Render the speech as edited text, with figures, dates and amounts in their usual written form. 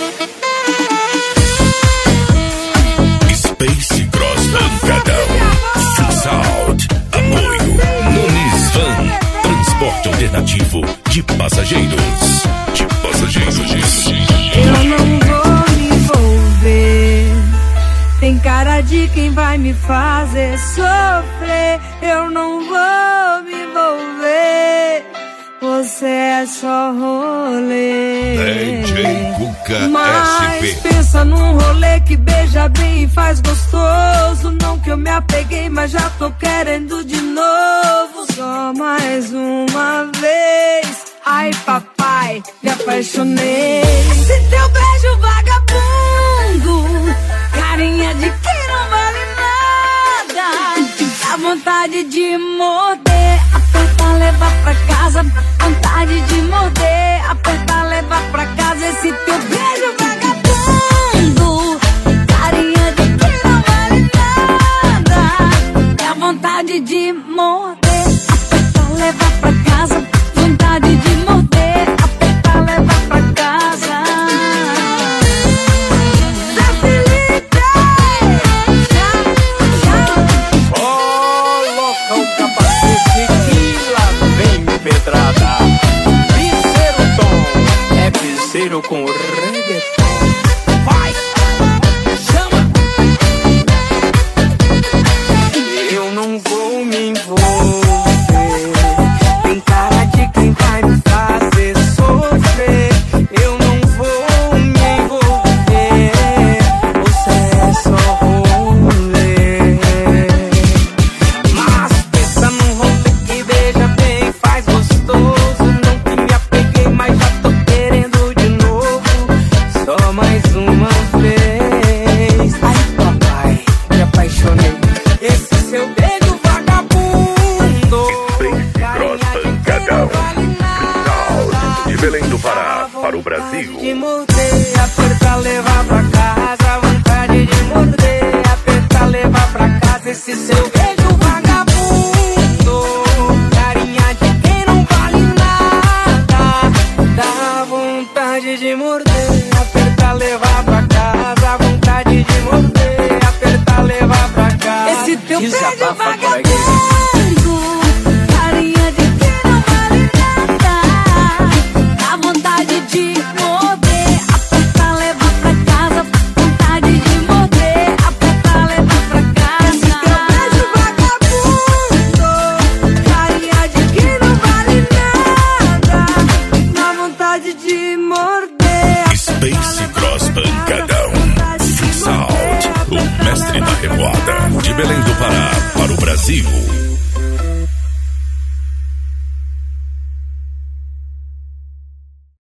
Space Cross Pancadão. Freesound. Apoio Nunes Van. Transporte alternativo de passageiros. Eu não vou me envolver. Tem cara de quem vai me fazer sofrer. Eu não vou me envolver. Você é só rolê. DJ Cuca Mas SP. pensa num rolê que beija bem e faz gostoso. Não que eu me apeguei, mas já tô querendo de novo. Só mais uma vez. Ai papai, me apaixonei. Esse teu beijo vagabundo, carinha de quem não vale nada. Dá vontade de morder, apertar, levar pra casa. Vontade de morder, apertar, levar pra casa. Esse teu beijo vagabundo, carinha de quem não vale nada. Dá vontade de morder, apertar, levar pra casa. Vontade de morder, apertar, levar pra casa. Zé Felipe, coloca o capacete que lá vem pedrada. Piseiro tom, é piseiro com reggaeton. Vai, chama. Eu não vou me envolver. Tem cara de quem vai me fazer sofrer. Eu não vou me envolver. Você é só rolê. Mas pensa num rolê que beija bem, faz gostoso. Não que me apeguei, mas já tô querendo de novo. Só mais uma vez. Ai papai, me apaixonei. Esse seu beijo vagabundo, Pancadão. Freesound. De Belém do Pará para o Brasil. de morder, apertar, levar pra casa. Vontade de morder, apertar, levar pra casa. Esse seu beijo vagabundo, carinha de quem não vale nada. Dá vontade de morder, apertar, levar pra casa. Vontade de morder, apertar, levar pra casa. esse teu beijo Desabafa por vagabundo, aqui. carinha de quem não vale nada. Dá vontade de morder, apertar, levar pra casa. Vontade de morder, apertar, levar pra casa. Esse teu beijo vagabundo, carinha de quem não vale nada. Dá vontade de morder. Space Cross Pancadão. Freesound. O mestre da revoada. De Belém do Pará para o Brasil.